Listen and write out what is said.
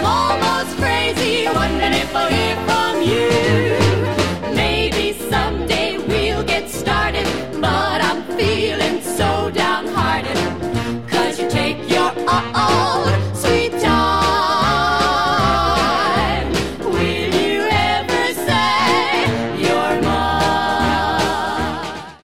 I'm almost crazy, wondering if I'll hear from you.